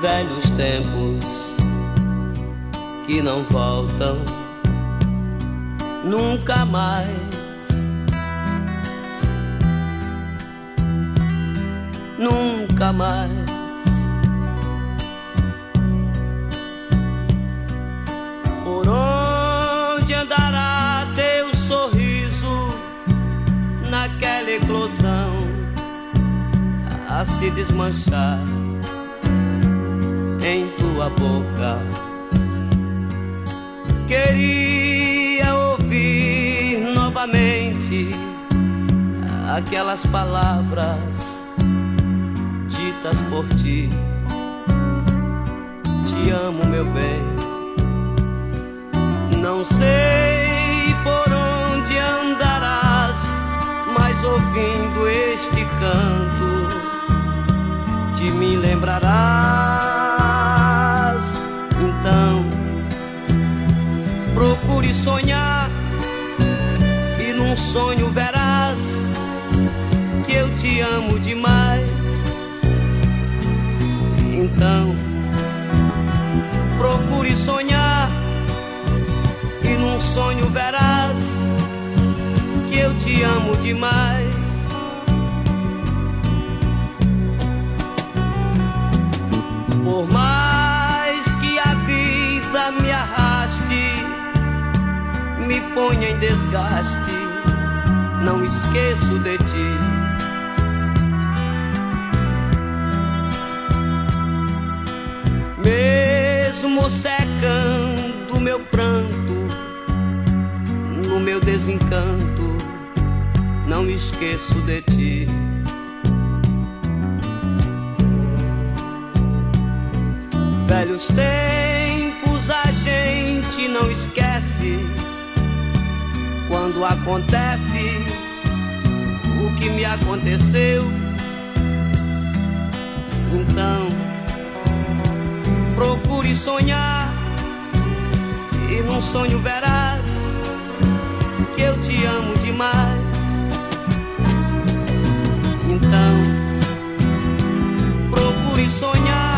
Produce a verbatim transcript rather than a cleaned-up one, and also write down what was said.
velhos tempos que não voltam nunca mais, nunca mais. Por onde andará teu sorriso naquela eclosão a se desmanchar em tua boca? Queria ouvir novamente aquelas palavras ditas por ti. Te amo, meu bem. Não sei por onde andarás, mas ouvindo este canto de mim lembrarás. Então procure sonhar e num sonho verás que eu te amo demais. Então procure sonhar e num sonho verás que eu te amo demais. Por mais que a vida me arraste, me ponha em desgaste, não esqueço de ti. Mesmo secando meu pranto, no meu desencanto, não esqueço de ti. Velhos tempos a gente não esquece. Quando acontece o que me aconteceu, então procure sonhar e num sonho verás que eu te amo demais. Então procure sonhar